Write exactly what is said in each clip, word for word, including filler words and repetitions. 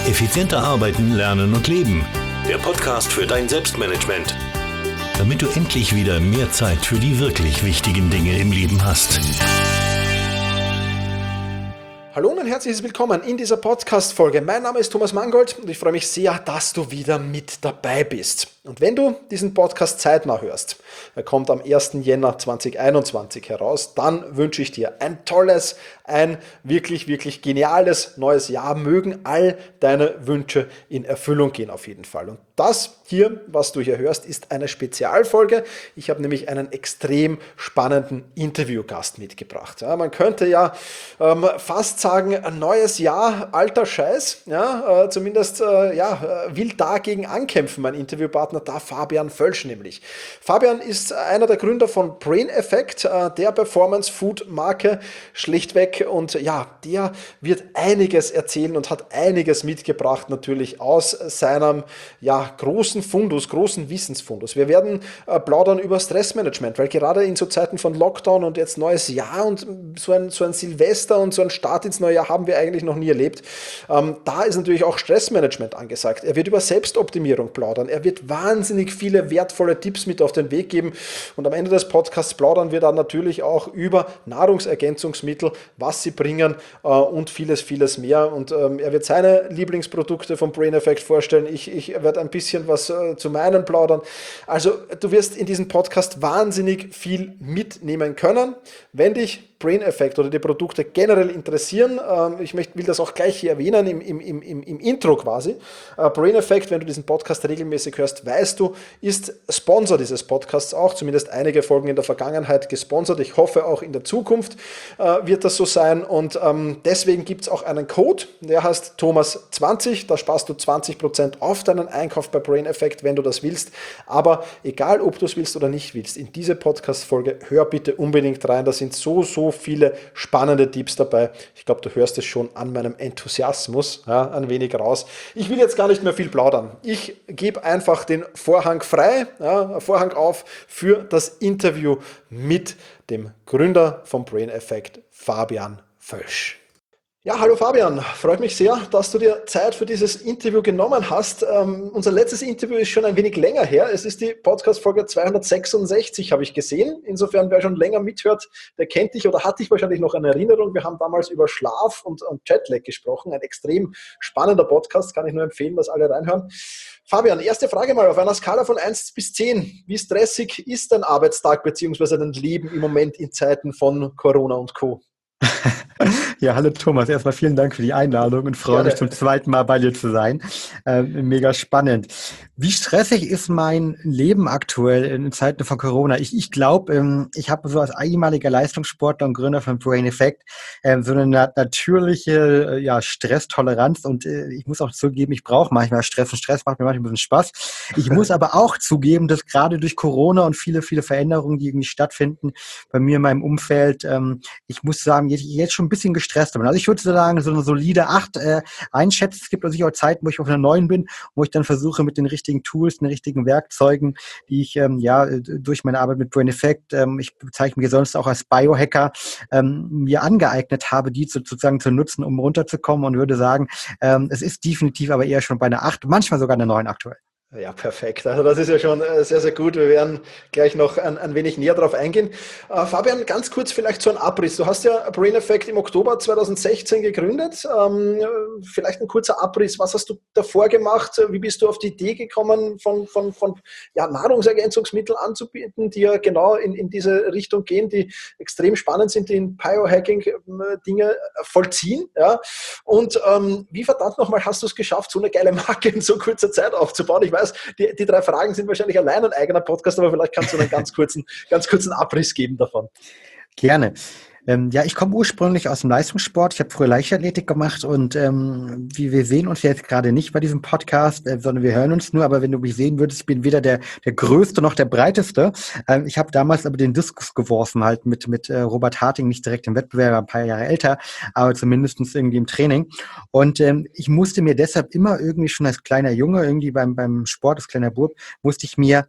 Effizienter arbeiten, lernen und leben. Der Podcast für dein Selbstmanagement. Damit du endlich wieder mehr Zeit für die wirklich wichtigen Dinge im Leben hast. Hallo und ein herzliches Willkommen in dieser Podcast-Folge. Mein Name ist Thomas Mangold und ich freue mich sehr, dass du wieder mit dabei bist. Und wenn du diesen Podcast zeitnah hörst, er kommt am ersten Jänner zweitausendeinundzwanzig heraus, dann wünsche ich dir ein tolles, ein wirklich, wirklich geniales neues Jahr. Mögen all deine Wünsche in Erfüllung gehen auf jeden Fall. Und das hier, was du hier hörst, ist eine Spezialfolge. Ich habe nämlich einen extrem spannenden Interviewgast mitgebracht. Ja, man könnte ja ähm, fast sagen, ein neues Jahr, alter Scheiß. Ja, äh, zumindest äh, ja, will dagegen ankämpfen, mein Interviewpartner, da Fabian Völsch nämlich. Fabian ist einer der Gründer von Brain Effect, äh, der Performance-Food-Marke schlichtweg. Und ja, der wird einiges erzählen und hat einiges mitgebracht natürlich aus seinem ja, großen Fundus, großen Wissensfundus. Wir werden äh, plaudern über Stressmanagement, weil gerade in so Zeiten von Lockdown und jetzt neues Jahr und so ein, so ein Silvester und so ein Start ins neue Jahr haben wir eigentlich noch nie erlebt. Ähm, da ist natürlich auch Stressmanagement angesagt. Er wird über Selbstoptimierung plaudern. Er wird wahnsinnig viele wertvolle Tipps mit auf den Weg geben. Und am Ende des Podcasts plaudern wir dann natürlich auch über Nahrungsergänzungsmittel, was sie bringen äh, und vieles, vieles mehr. Und ähm, er wird seine Lieblingsprodukte vom Brain Effect vorstellen. Ich, ich werde ein bisschen was äh, zu meinen plaudern. Also du wirst in diesem Podcast wahnsinnig viel mitnehmen können. Wenn dich Brain Effect oder die Produkte generell interessieren, ähm, ich möchte, will das auch gleich hier erwähnen im, im, im, im Intro quasi. Äh, Brain Effect, wenn du diesen Podcast regelmäßig hörst, weißt du, ist Sponsor dieses Podcasts auch, zumindest einige Folgen in der Vergangenheit gesponsert. Ich hoffe auch in der Zukunft äh, wird das so sein und ähm, deswegen gibt es auch einen Code, der heißt Thomas zwanzig, da sparst du zwanzig Prozent auf deinen Einkauf bei Brain Effect, wenn du das willst, aber egal ob du es willst oder nicht willst, in diese Podcast-Folge hör bitte unbedingt rein, da sind so, so viele spannende Tipps dabei. Ich glaube, du hörst es schon an meinem Enthusiasmus ja, ein wenig raus. Ich will jetzt gar nicht mehr viel plaudern. Ich gebe einfach den Vorhang frei, ja, Vorhang auf für das Interview mit dem Gründer vom Brain Effect, Fabian Völsch. Ja, hallo Fabian, freut mich sehr, dass du dir Zeit für dieses Interview genommen hast. Ähm, unser letztes Interview ist schon ein wenig länger her. Es ist die Podcast-Folge zweihundertsechsundsechzig, habe ich gesehen. Insofern, wer schon länger mithört, der kennt dich oder hat dich wahrscheinlich noch in Erinnerung. Wir haben damals über Schlaf und, und Jetlag gesprochen. Ein extrem spannender Podcast, kann ich nur empfehlen, dass alle reinhören. Fabian, erste Frage mal auf einer Skala von eins bis zehn. Wie stressig ist dein Arbeitstag bzw. dein Leben im Moment in Zeiten von Corona und Co.? Ja, hallo Thomas. Erstmal vielen Dank für die Einladung und freue Gerne. mich zum zweiten Mal bei dir zu sein. Ähm, mega spannend. Wie stressig ist mein Leben aktuell in Zeiten von Corona? Ich, ich glaube, ähm, ich habe so als ehemaliger Leistungssportler und Gründer von Brain Effect ähm, so eine nat- natürliche äh, ja, Stresstoleranz und äh, ich muss auch zugeben, ich brauche manchmal Stress und Stress macht mir manchmal ein bisschen Spaß. Ich muss aber auch zugeben, dass gerade durch Corona und viele, viele Veränderungen, die irgendwie stattfinden bei mir in meinem Umfeld, ähm, ich muss sagen, jetzt, jetzt schon ein bisschen gestresst bin. Also ich würde so sagen, so eine solide acht äh, einschätzen. Es gibt natürlich auch Zeiten, wo ich auf einer neun bin, wo ich dann versuche, mit den richtigen Tools, den richtigen Werkzeugen, die ich ähm, ja durch meine Arbeit mit Brain Effect, ähm, ich bezeichne mich sonst auch als Biohacker, ähm, mir angeeignet habe, die zu, sozusagen zu nutzen, um runterzukommen und würde sagen, ähm, es ist definitiv aber eher schon bei einer acht, manchmal sogar einer neun aktuell. Ja, perfekt. Also das ist ja schon sehr, sehr gut. Wir werden gleich noch ein, ein wenig näher drauf eingehen. Äh, Fabian, ganz kurz vielleicht so ein Abriss. Du hast ja Brain Effect im Oktober zweitausendsechzehn gegründet. Ähm, vielleicht ein kurzer Abriss. Was hast du davor gemacht? Wie bist du auf die Idee gekommen, von, von, von ja, Nahrungsergänzungsmitteln anzubieten, die ja genau in, in diese Richtung gehen, die extrem spannend sind, die in Biohacking-Dinge vollziehen? Ja? Und ähm, wie verdammt nochmal hast du es geschafft, so eine geile Marke in so kurzer Zeit aufzubauen? Ich weiß, Die, die drei Fragen sind wahrscheinlich allein ein eigener Podcast, aber vielleicht kannst du einen ganz kurzen, ganz kurzen Abriss geben davon. Gerne. Ähm, ja, ich komme ursprünglich aus dem Leistungssport. Ich habe früher Leichtathletik gemacht und ähm, wie wir sehen uns jetzt gerade nicht bei diesem Podcast, äh, sondern wir hören uns nur. Aber wenn du mich sehen würdest, ich bin weder der der Größte noch der Breiteste. Ähm, ich habe damals aber den Diskus geworfen, halt mit mit äh, Robert Harting, nicht direkt im Wettbewerb, ein paar Jahre älter, aber zumindest irgendwie im Training. Und ähm, ich musste mir deshalb immer irgendwie schon als kleiner Junge, irgendwie beim beim Sport, als kleiner Bub, musste ich mir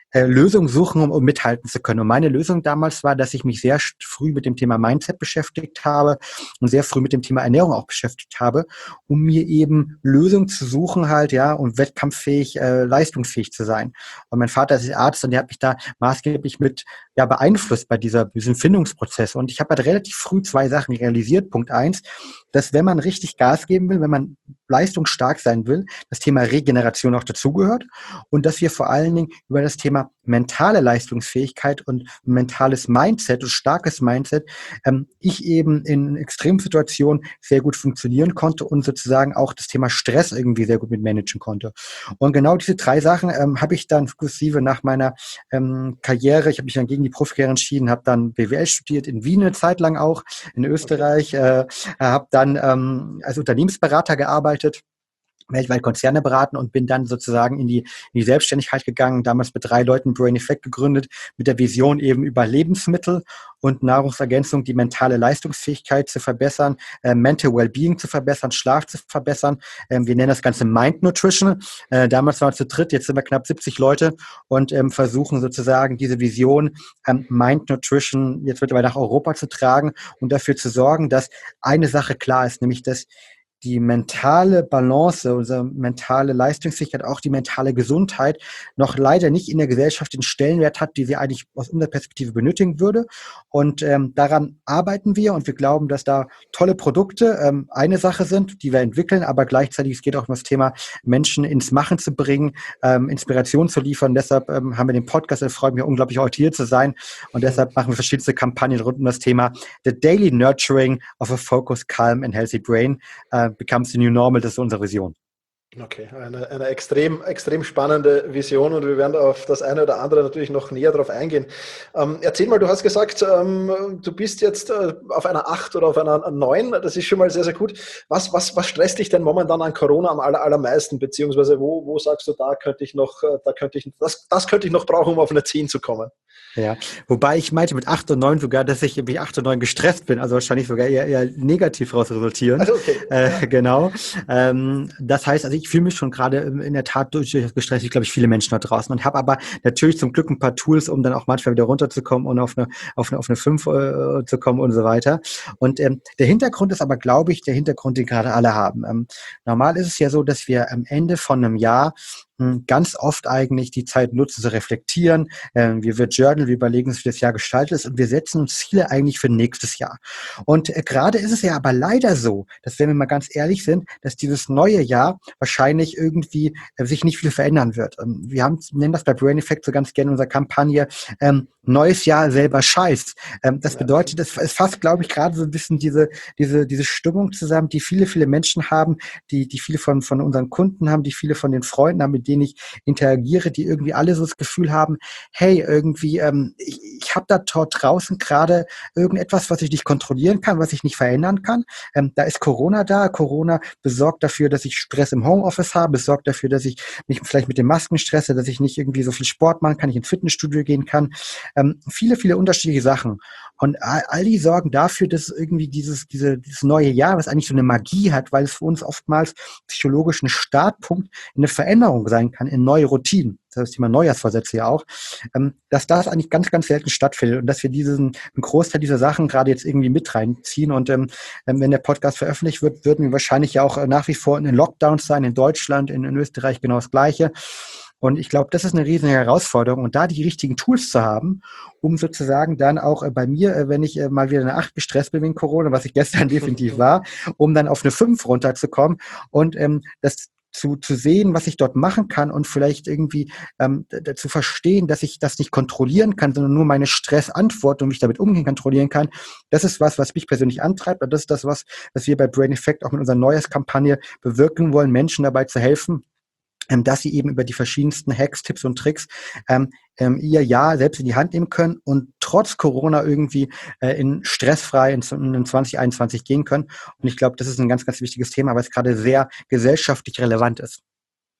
äh, Lösungen suchen, um, um mithalten zu können. Und meine Lösung damals war, dass ich mich sehr früh mit dem Thema Mindset beschäftigt habe und sehr früh mit dem Thema Ernährung auch beschäftigt habe, um mir eben Lösungen zu suchen halt, ja, und wettkampffähig, äh, leistungsfähig zu sein. Und mein Vater ist Arzt und der hat mich da maßgeblich mit, ja, beeinflusst bei dieser, diesem Findungsprozess. Und ich habe halt relativ früh zwei Sachen realisiert. Punkt eins, dass wenn man richtig Gas geben will, wenn man leistungsstark sein will, das Thema Regeneration auch dazugehört und dass wir vor allen Dingen über das Thema mentale Leistungsfähigkeit und mentales Mindset und starkes Mindset ähm, ich eben in Extremsituationen sehr gut funktionieren konnte und sozusagen auch das Thema Stress irgendwie sehr gut mit managen konnte. Und genau diese drei Sachen ähm, habe ich dann sukzessive nach meiner ähm, Karriere, ich habe mich dann gegen die Profikarriere entschieden, habe dann B W L studiert, in Wien eine Zeit lang auch, in Österreich, äh, habe dann ähm, als Unternehmensberater gearbeitet, weltweit Konzerne beraten und bin dann sozusagen in die, in die Selbstständigkeit gegangen, damals mit drei Leuten Brain Effect gegründet, mit der Vision eben über Lebensmittel und Nahrungsergänzung die mentale Leistungsfähigkeit zu verbessern, äh, Mental Wellbeing zu verbessern, Schlaf zu verbessern. Ähm, wir nennen das Ganze Mind Nutrition. Äh, damals waren wir zu dritt, jetzt sind wir knapp siebzig Leute und ähm, versuchen sozusagen diese Vision ähm, Mind Nutrition jetzt mittlerweile nach Europa zu tragen und dafür zu sorgen, dass eine Sache klar ist, nämlich dass die mentale Balance, unsere mentale Leistungsfähigkeit, auch die mentale Gesundheit noch leider nicht in der Gesellschaft den Stellenwert hat, die sie eigentlich aus unserer Perspektive benötigen würde. Und ähm, daran arbeiten wir und wir glauben, dass da tolle Produkte ähm, eine Sache sind, die wir entwickeln, aber gleichzeitig es geht auch um das Thema, Menschen ins Machen zu bringen, ähm, Inspiration zu liefern. Deshalb ähm, haben wir den Podcast, es freut mich unglaublich, heute hier zu sein und deshalb machen wir verschiedenste Kampagnen rund um das Thema The Daily Nurturing of a Focused, Calm and Healthy Brain. Äh, becomes the new normal, das ist unsere Vision. Okay, eine, eine extrem, extrem spannende Vision und wir werden auf das eine oder andere natürlich noch näher drauf eingehen. Ähm, erzähl mal, du hast gesagt, ähm, du bist jetzt äh, auf einer acht oder auf einer neun, das ist schon mal sehr, sehr gut. Was, was, was stresst dich denn momentan an Corona am aller, allermeisten, beziehungsweise wo, wo sagst du, da könnte ich noch, da könnte ich, das, das könnte ich noch brauchen, um auf eine zehn zu kommen? Ja, wobei ich meinte mit acht und neun sogar, dass ich mit acht und neun gestresst bin, also wahrscheinlich sogar eher, eher negativ raus resultieren. Also okay. Äh, ja. Genau. Ähm, das heißt, also ich fühle mich schon gerade in der Tat durchaus gestresst, ich glaube ich, viele Menschen da draußen und habe aber natürlich zum Glück ein paar Tools, um dann auch manchmal wieder runterzukommen und auf eine, auf eine, auf eine fünf äh, zu kommen und so weiter. Und ähm, der Hintergrund ist aber, glaube ich, der Hintergrund, den gerade alle haben. Ähm, normal ist es ja so, dass wir am Ende von einem Jahr ganz oft eigentlich die Zeit nutzen zu reflektieren. Ähm, wir wird Journal, wir überlegen uns, wie das Jahr gestaltet ist und wir setzen uns Ziele eigentlich für nächstes Jahr. Und äh, gerade ist es ja aber leider so, dass wenn wir mal ganz ehrlich sind, dass dieses neue Jahr wahrscheinlich irgendwie äh, sich nicht viel verändern wird. Ähm, wir haben, nennen das bei Brain Effect so ganz gerne in unserer Kampagne, ähm, neues Jahr selber Scheiß. Ähm, das bedeutet, es, es fasst, glaube ich, gerade so ein bisschen diese, diese, diese Stimmung zusammen, die viele, viele Menschen haben, die, die viele von, von unseren Kunden haben, die viele von den Freunden haben, mit denen ich interagiere, die irgendwie alle so das Gefühl haben, hey, irgendwie, ähm, ich, ich habe da dort draußen gerade irgendetwas, was ich nicht kontrollieren kann, was ich nicht verändern kann. Ähm, da ist Corona da. Corona besorgt dafür, dass ich Stress im Homeoffice habe, besorgt dafür, dass ich mich vielleicht mit den Masken stresse, dass ich nicht irgendwie so viel Sport machen kann, ich ins Fitnessstudio gehen kann. Ähm, viele, viele unterschiedliche Sachen. Und all, all die sorgen dafür, dass irgendwie dieses, diese, dieses neue Jahr, was eigentlich so eine Magie hat, weil es für uns oftmals psychologisch ein Startpunkt in eine Veränderung sein kann, in neue Routinen. Das ist das Thema Neujahrsvorsätze ja auch, ähm, dass das eigentlich ganz, ganz selten stattfindet und dass wir diesen, einen Großteil dieser Sachen gerade jetzt irgendwie mit reinziehen. Und ähm, wenn der Podcast veröffentlicht wird, würden wir wahrscheinlich ja auch nach wie vor in den Lockdowns sein, in Deutschland, in, in Österreich genau das Gleiche. Und ich glaube, das ist eine riesige Herausforderung. Und da die richtigen Tools zu haben, um sozusagen dann auch äh, bei mir, äh, wenn ich äh, mal wieder eine acht gestresst bin wegen Corona, was ich gestern definitiv war, um dann auf eine fünf runterzukommen und ähm, das zu, zu sehen, was ich dort machen kann und vielleicht irgendwie ähm, d- d- zu verstehen, dass ich das nicht kontrollieren kann, sondern nur meine Stressantwort und mich damit umgehen kontrollieren kann. Das ist was, was mich persönlich antreibt und das ist das, was, was wir bei Brain Effect auch mit unserer Neues-Kampagne bewirken wollen, Menschen dabei zu helfen, ähm, dass sie eben über die verschiedensten Hacks, Tipps und Tricks ähm, ähm, ihr Jahr selbst in die Hand nehmen können und trotz Corona irgendwie äh, in stressfrei in, in zwanzig einundzwanzig gehen können. Und ich glaube, das ist ein ganz, ganz wichtiges Thema, weil es gerade sehr gesellschaftlich relevant ist.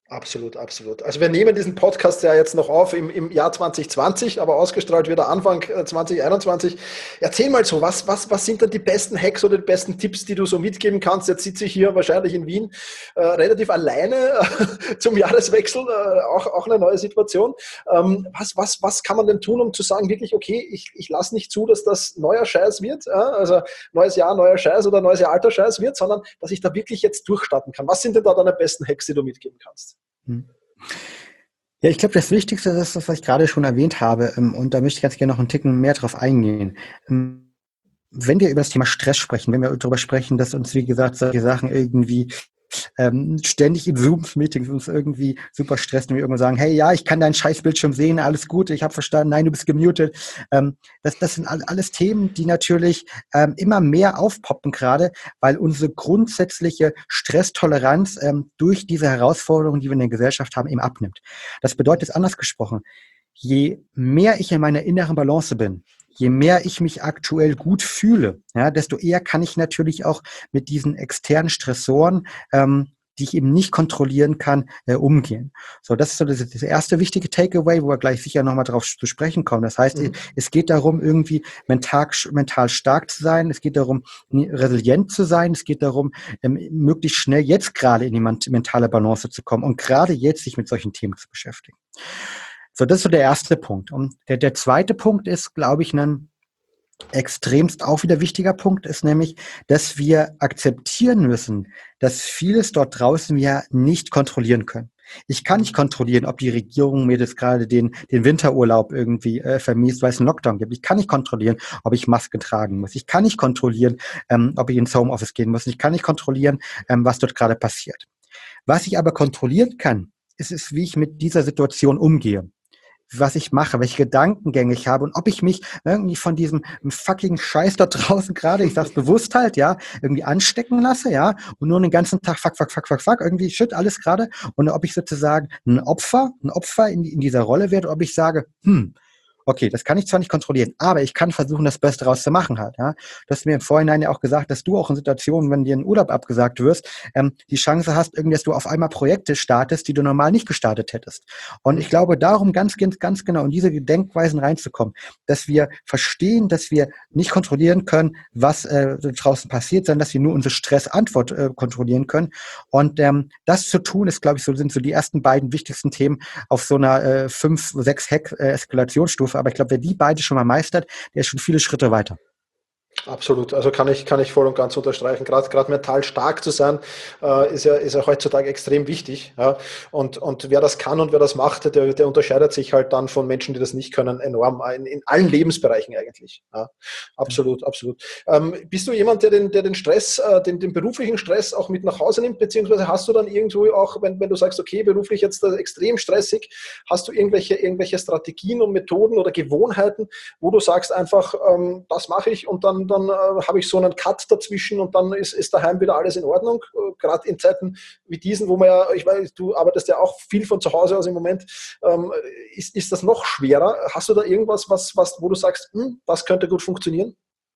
Absolut, absolut. Also wir nehmen diesen Podcast ja jetzt noch auf im, im Jahr zwanzig zwanzig, aber ausgestrahlt wird er Anfang äh, zwanzig einundzwanzig. Erzähl mal so, was, was, was sind denn die besten Hacks oder die besten Tipps, die du so mitgeben kannst? Jetzt sitze ich hier wahrscheinlich in Wien äh, relativ alleine äh, zum Jahreswechsel, äh, auch, auch eine neue Situation. Ähm, was, was, was kann man denn tun, um zu sagen, wirklich, okay, ich, ich lasse nicht zu, dass das neuer Scheiß wird, äh, also neues Jahr, neuer Scheiß oder neues Jahr, alter Scheiß wird, sondern dass ich da wirklich jetzt durchstarten kann. Was sind denn da deine besten Hacks, die du mitgeben kannst? Ja, ich glaube, das Wichtigste ist das, was ich gerade schon erwähnt habe, und da möchte ich ganz gerne noch einen Ticken mehr drauf eingehen. Wenn wir über das Thema Stress sprechen, wenn wir darüber sprechen, dass uns, wie gesagt, solche Sachen irgendwie ähm, ständig in Zoom-Meetings uns irgendwie super stressen, wir irgendwann sagen, hey, ja, ich kann deinen Scheißbildschirm sehen, alles gut, ich habe verstanden, nein, du bist gemutet. Ähm, das, das sind alles Themen, die natürlich ähm, immer mehr aufpoppen gerade, weil unsere grundsätzliche Stresstoleranz ähm, durch diese Herausforderungen, die wir in der Gesellschaft haben, eben abnimmt. Das bedeutet, anders gesprochen, je mehr ich in meiner inneren Balance bin, je mehr ich mich aktuell gut fühle, ja, desto eher kann ich natürlich auch mit diesen externen Stressoren, ähm, die ich eben nicht kontrollieren kann, äh, umgehen. So, das ist so das, das erste wichtige Takeaway, wo wir gleich sicher nochmal drauf zu sprechen kommen. Das heißt, mhm. es geht darum, irgendwie mental, mental stark zu sein. Es geht darum, resilient zu sein. Es geht darum, ähm, möglichst schnell jetzt gerade in die mentale Balance zu kommen und gerade jetzt sich mit solchen Themen zu beschäftigen. So, das ist so der erste Punkt. Und der, der zweite Punkt ist, glaube ich, ein extremst auch wieder wichtiger Punkt, ist nämlich, dass wir akzeptieren müssen, dass vieles dort draußen wir nicht kontrollieren können. Ich kann nicht kontrollieren, ob die Regierung mir jetzt gerade den, den Winterurlaub irgendwie äh, vermiest, weil es einen Lockdown gibt. Ich kann nicht kontrollieren, ob ich Maske tragen muss. Ich kann nicht kontrollieren, ähm, ob ich ins Homeoffice gehen muss. Ich kann nicht kontrollieren, ähm, was dort gerade passiert. Was ich aber kontrollieren kann, ist es, wie ich mit dieser Situation umgehe. Was ich mache, welche Gedankengänge ich habe und ob ich mich irgendwie von diesem fucking Scheiß da draußen gerade, ich sag's bewusst halt, ja, irgendwie anstecken lasse, ja, und nur den ganzen Tag fuck, fuck, fuck, fuck, fuck, irgendwie shit, alles gerade, und ob ich sozusagen ein Opfer, ein Opfer in, in dieser Rolle werde, ob ich sage, hm, okay, das kann ich zwar nicht kontrollieren, aber ich kann versuchen, das Beste daraus zu machen halt. Ja. Du hast mir im Vorhinein ja auch gesagt, dass du auch in Situationen, wenn dir ein Urlaub abgesagt wirst, ähm, die Chance hast, irgendwie, dass du auf einmal Projekte startest, die du normal nicht gestartet hättest. Und ich glaube, darum ganz, ganz, ganz genau in diese Denkweisen reinzukommen, dass wir verstehen, dass wir nicht kontrollieren können, was äh, draußen passiert, sondern dass wir nur unsere Stressantwort äh, kontrollieren können. Und ähm, das zu tun, ist, glaube ich, so sind so die ersten beiden wichtigsten Themen auf so einer äh, fünf, sechs Hack-Eskalationsstufe. Aber ich glaube, wer die beide schon mal meistert, der ist schon viele Schritte weiter. Absolut, also kann ich, kann ich voll und ganz unterstreichen. Gerade, gerade mental stark zu sein, äh, ist ja, ist ja heutzutage extrem wichtig. Ja? Und, und wer das kann und wer das macht, der, der unterscheidet sich halt dann von Menschen, die das nicht können, enorm in, in allen Lebensbereichen eigentlich. Ja? Absolut, absolut. Ähm, bist du jemand, der den, der den Stress, äh, den, den beruflichen Stress auch mit nach Hause nimmt, beziehungsweise hast du dann irgendwo auch, wenn, wenn du sagst, okay, beruflich jetzt äh, extrem stressig, hast du irgendwelche, irgendwelche Strategien und Methoden oder Gewohnheiten, wo du sagst einfach, ähm, das mache ich und dann dann äh, habe ich so einen Cut dazwischen und dann ist, ist daheim wieder alles in Ordnung. Äh, Gerade in Zeiten wie diesen, wo man ja, ich weiß, du arbeitest ja auch viel von zu Hause aus im Moment, ähm, ist, ist das noch schwerer? Hast du da irgendwas, was, was, wo du sagst, hm, das könnte gut funktionieren?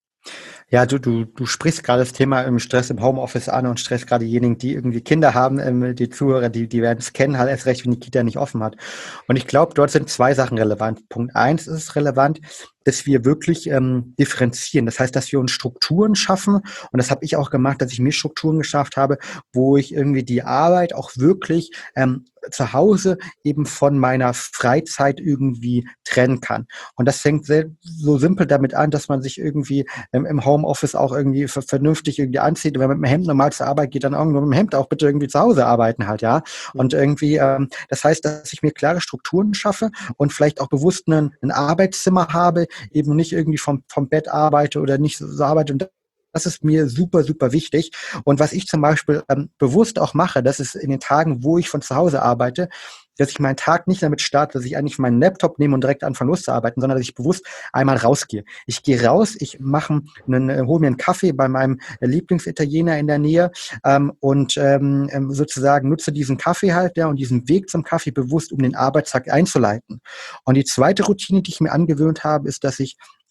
Ja, du, du, du sprichst gerade das Thema im Stress im Homeoffice an und stresst gerade diejenigen, die irgendwie Kinder haben, ähm, die Zuhörer, die, die werden es kennen, halt erst recht, wenn die Kita nicht offen hat. Und ich glaube, dort sind zwei Sachen relevant. Punkt eins ist es relevant, dass wir wirklich ähm, differenzieren. Das heißt, dass wir uns Strukturen schaffen. Und das habe ich auch gemacht, dass ich mir Strukturen geschafft habe, wo ich irgendwie die Arbeit auch wirklich ähm, zu Hause eben von meiner Freizeit irgendwie trennen kann. Und das fängt sehr, so simpel damit an, dass man sich irgendwie ähm, im Homeoffice auch irgendwie vernünftig irgendwie anzieht. Wenn man mit dem Hemd normal zur Arbeit geht, dann irgendwo mit dem Hemd auch bitte irgendwie zu Hause arbeiten halt, ja. Und irgendwie, ähm, das heißt, dass ich mir klare Strukturen schaffe und vielleicht auch bewusst ein, ein Arbeitszimmer habe, eben nicht irgendwie vom, vom Bett arbeite oder nicht so arbeite. Und das ist mir super, super wichtig. Und was ich zum Beispiel ähm, bewusst auch mache, das ist in den Tagen, wo ich von zu Hause arbeite, dass ich meinen Tag nicht damit starte, dass ich eigentlich meinen Laptop nehme und direkt anfange loszuarbeiten, sondern dass ich bewusst einmal rausgehe. Ich gehe raus, ich mache einen, hole mir einen Kaffee bei meinem Lieblingsitaliener in der Nähe ähm, und ähm, sozusagen nutze diesen Kaffee halt, ja, und diesen Weg zum Kaffee bewusst, um den Arbeitstag einzuleiten. Und die zweite Routine, die ich mir angewöhnt habe, ist, dass ich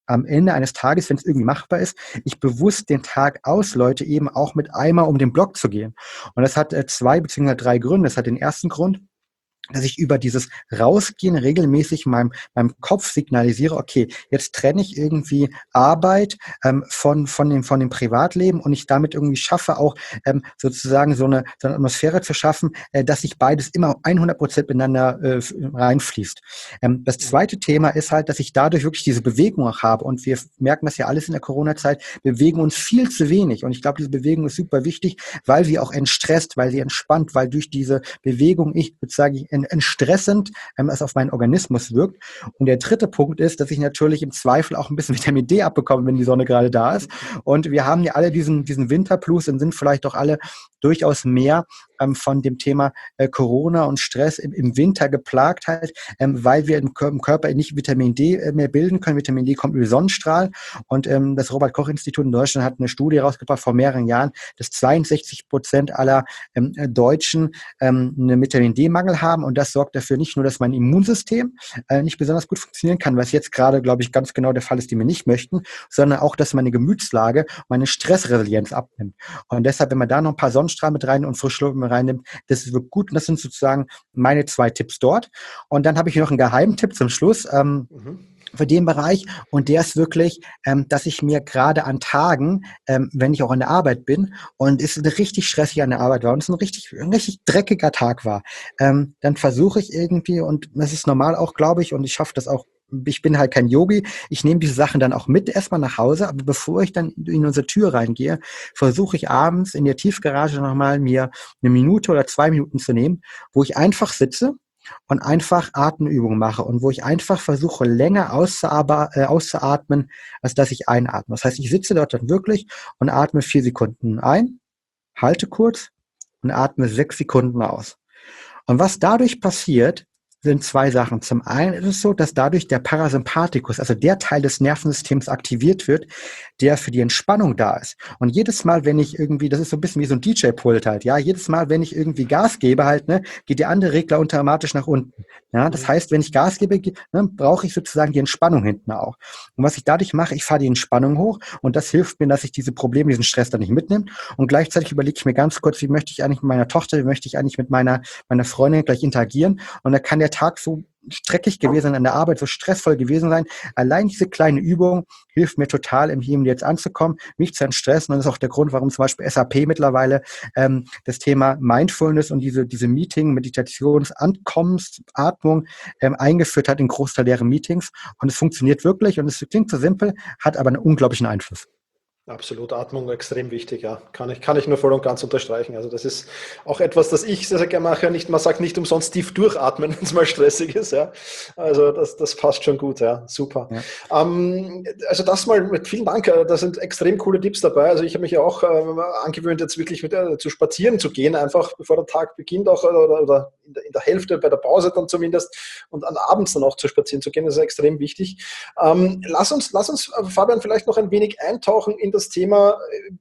am Ende eines Tages, wenn es irgendwie machbar ist, ich bewusst den Tag ausläute, eben auch mit einmal um den Block zu gehen. Und das hat äh, zwei beziehungsweise drei Gründe. Das hat den ersten Grund, dass ich über dieses Rausgehen regelmäßig meinem, meinem Kopf signalisiere, okay, jetzt trenne ich irgendwie Arbeit ähm, von, von, dem, von dem Privatleben und ich damit irgendwie schaffe, auch ähm, sozusagen so eine, so eine Atmosphäre zu schaffen, äh, dass sich beides immer hundert Prozent miteinander äh, reinfließt. Ähm, das zweite Thema ist halt, dass ich dadurch wirklich diese Bewegung auch habe und wir merken das ja alles in der Corona-Zeit, bewegen uns viel zu wenig und ich glaube, diese Bewegung ist super wichtig, weil sie auch entstresst, weil sie entspannt, weil durch diese Bewegung ich sozusagen entstressend ähm, es auf meinen Organismus wirkt. Und der dritte Punkt ist, dass ich natürlich im Zweifel auch ein bisschen Vitamin D abbekomme, wenn die Sonne gerade da ist. Und wir haben ja alle diesen, diesen Winterplus und sind vielleicht auch alle durchaus mehr ähm, von dem Thema äh, Corona und Stress im, im Winter geplagt halt, ähm, weil wir im, im Körper nicht Vitamin D äh, mehr bilden können. Vitamin D kommt über Sonnenstrahl und ähm, das Robert-Koch-Institut in Deutschland hat eine Studie rausgebracht vor mehreren Jahren, dass zweiundsechzig Prozent aller ähm, Deutschen ähm, einen Vitamin D-Mangel haben und das sorgt dafür nicht nur, dass mein Immunsystem äh, nicht besonders gut funktionieren kann, was jetzt gerade, glaube ich, ganz genau der Fall ist, den wir nicht möchten, sondern auch, dass meine Gemütslage, meine Stressresilienz abnimmt. Und deshalb, wenn man da noch ein paar Sonnenstrahlen mit rein und Frischluft mit reinnimmt, das ist wirklich gut. Und das sind sozusagen meine zwei Tipps dort. Und dann habe ich noch einen Geheimtipp zum Schluss. Ähm, mhm. für den Bereich und der ist wirklich, ähm, dass ich mir gerade an Tagen, ähm, wenn ich auch an der Arbeit bin und es richtig stressig an der Arbeit war und es ein richtig, ein richtig dreckiger Tag war, ähm, dann versuche ich irgendwie und das ist normal auch, glaube ich, und ich schaffe das auch. Ich bin halt kein Yogi. Ich nehme diese Sachen dann auch mit erstmal nach Hause, aber bevor ich dann in unsere Tür reingehe, versuche ich abends in der Tiefgarage nochmal mir eine Minute oder zwei Minuten zu nehmen, wo ich einfach sitze und einfach Atemübungen mache und wo ich einfach versuche, länger auszuatmen, äh, auszuatmen, als dass ich einatme. Das heißt, ich sitze dort dann wirklich und atme vier Sekunden ein, halte kurz und atme sechs Sekunden aus. Und was dadurch passiert, sind zwei Sachen. Zum einen ist es so, dass dadurch der Parasympathikus, also der Teil des Nervensystems aktiviert wird, der für die Entspannung da ist. Und jedes Mal, wenn ich irgendwie, das ist so ein bisschen wie so ein D J-Pult halt, ja, jedes Mal, wenn ich irgendwie Gas gebe halt, ne, geht der andere Regler automatisch nach unten. Ja, das heißt, wenn ich Gas gebe, ne, brauche ich sozusagen die Entspannung hinten auch. Und was ich dadurch mache, ich fahre die Entspannung hoch und das hilft mir, dass ich diese Probleme, diesen Stress dann nicht mitnehme. Und gleichzeitig überlege ich mir ganz kurz, wie möchte ich eigentlich mit meiner Tochter, wie möchte ich eigentlich mit meiner, meiner Freundin gleich interagieren? Und da kann der Tag so streckig gewesen sein an der Arbeit, so stressvoll gewesen sein. Allein diese kleine Übung hilft mir total, im Hier und Jetzt anzukommen, mich zu entstressen. Und das ist auch der Grund, warum zum Beispiel S A P mittlerweile ähm, das Thema Mindfulness und diese, diese Meeting, Meditations-, Ankommens-, Atmung ähm, eingeführt hat in Großteil deren Meetings. Und es funktioniert wirklich und es klingt so simpel, hat aber einen unglaublichen Einfluss. Absolut, Atmung extrem wichtig, ja. Kann ich, kann ich nur voll und ganz unterstreichen. Also das ist auch etwas, das ich sehr, sehr gerne mache. Nicht, man sagt nicht umsonst tief durchatmen, wenn es mal stressig ist, ja. Also das, das passt schon gut, ja. Super. Ja. Ähm, also das mal mit vielen Dank. Da sind extrem coole Tipps dabei. Also ich habe mich ja auch äh, angewöhnt, jetzt wirklich mit, äh, zu spazieren zu gehen, einfach bevor der Tag beginnt auch oder, oder in, der, in der Hälfte, bei der Pause dann zumindest und an abends dann auch zu spazieren zu gehen. Das ist extrem wichtig. Ähm, lass uns, lass uns, Fabian, vielleicht noch ein wenig eintauchen in das Thema,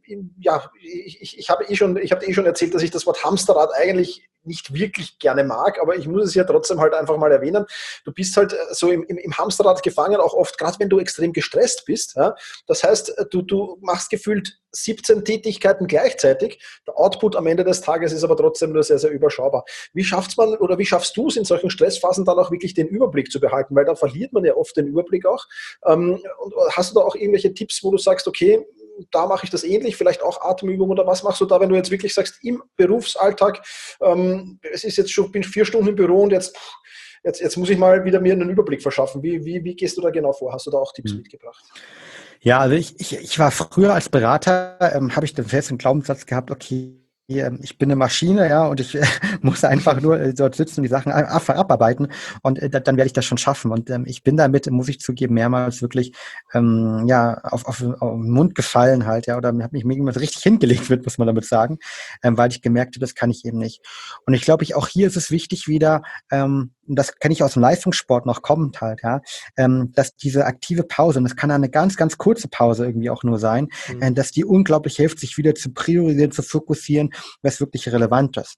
ja, ich, ich, ich habe eh schon, ich habe eh schon erzählt, dass ich das Wort Hamsterrad eigentlich nicht wirklich gerne mag, aber ich muss es ja trotzdem halt einfach mal erwähnen. Du bist halt so im, im, im Hamsterrad gefangen, auch oft, gerade wenn du extrem gestresst bist. Ja? Das heißt, du, du machst gefühlt siebzehn Tätigkeiten gleichzeitig. Der Output am Ende des Tages ist aber trotzdem nur sehr, sehr überschaubar. Wie schafft man oder wie schaffst du es in solchen Stressphasen dann auch wirklich den Überblick zu behalten? Weil da verliert man ja oft den Überblick auch. Und hast du da auch irgendwelche Tipps, wo du sagst, okay, da mache ich das ähnlich, vielleicht auch Atemübungen oder was machst du da, wenn du jetzt wirklich sagst, im Berufsalltag, ähm, es ist jetzt schon, bin vier Stunden im Büro und jetzt, jetzt, jetzt muss ich mal wieder mir einen Überblick verschaffen. Wie, wie, wie gehst du da genau vor? Hast du da auch Tipps mhm. mitgebracht? Ja, also ich, ich, ich war früher als Berater, ähm, habe ich den festen Glaubenssatz gehabt, okay, ich bin eine Maschine, ja, und ich äh, muss einfach nur äh, dort sitzen und die Sachen einfach abarbeiten und äh, dann werde ich das schon schaffen. Und ähm, ich bin damit, muss ich zugeben, mehrmals wirklich ähm, ja auf, auf, auf den Mund gefallen halt, ja, oder habe mich irgendwas richtig hingelegt wird, muss man damit sagen, ähm, weil ich gemerkt habe, das kann ich eben nicht. Und ich glaube, ich auch hier ist es wichtig wieder, ähm, und das kenne ich aus dem Leistungssport noch kommend halt, ja, ähm, dass diese aktive Pause, und das kann eine ganz, ganz kurze Pause irgendwie auch nur sein, mhm. äh, dass die unglaublich hilft, sich wieder zu priorisieren, zu fokussieren, was wirklich relevant ist.